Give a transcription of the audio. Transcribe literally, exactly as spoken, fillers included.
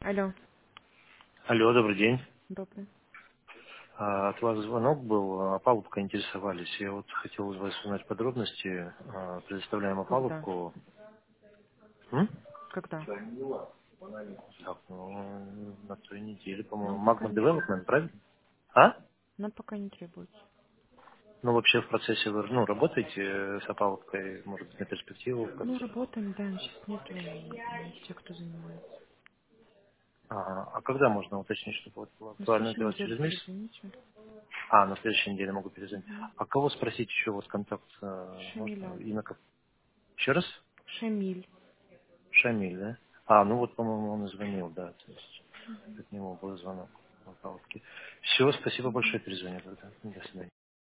Алло, Алло, добрый день. добрый. А, От вас звонок был, а, опалубкой интересовались. Я вот хотел у вас узнать подробности. А, Предоставляем Когда? опалубку. М? Когда? Так, ну, на той неделе, по-моему. Нам пока Magma не Development, требуется. правильно? А? Нам пока не требуется. Ну, вообще в процессе вы ну, работаете с опалубкой, может быть, на перспективу Ну, как-то? работаем, да, но сейчас нету м, тех, кто занимается. А, а когда можно уточнить, чтобы вот было На актуально следующей для вас неделе через месяц? перезвоните. А, на следующей неделе могу перезвонить. Угу. А кого спросить еще, вот контакт, э, можно, Шамиля. имя как? Еще раз? Шамиль. Шамиль, да? А, ну вот, по-моему, он и звонил, да, то есть Угу. от него был звонок. Все, спасибо Угу. большое, перезвоню тогда. До свидания.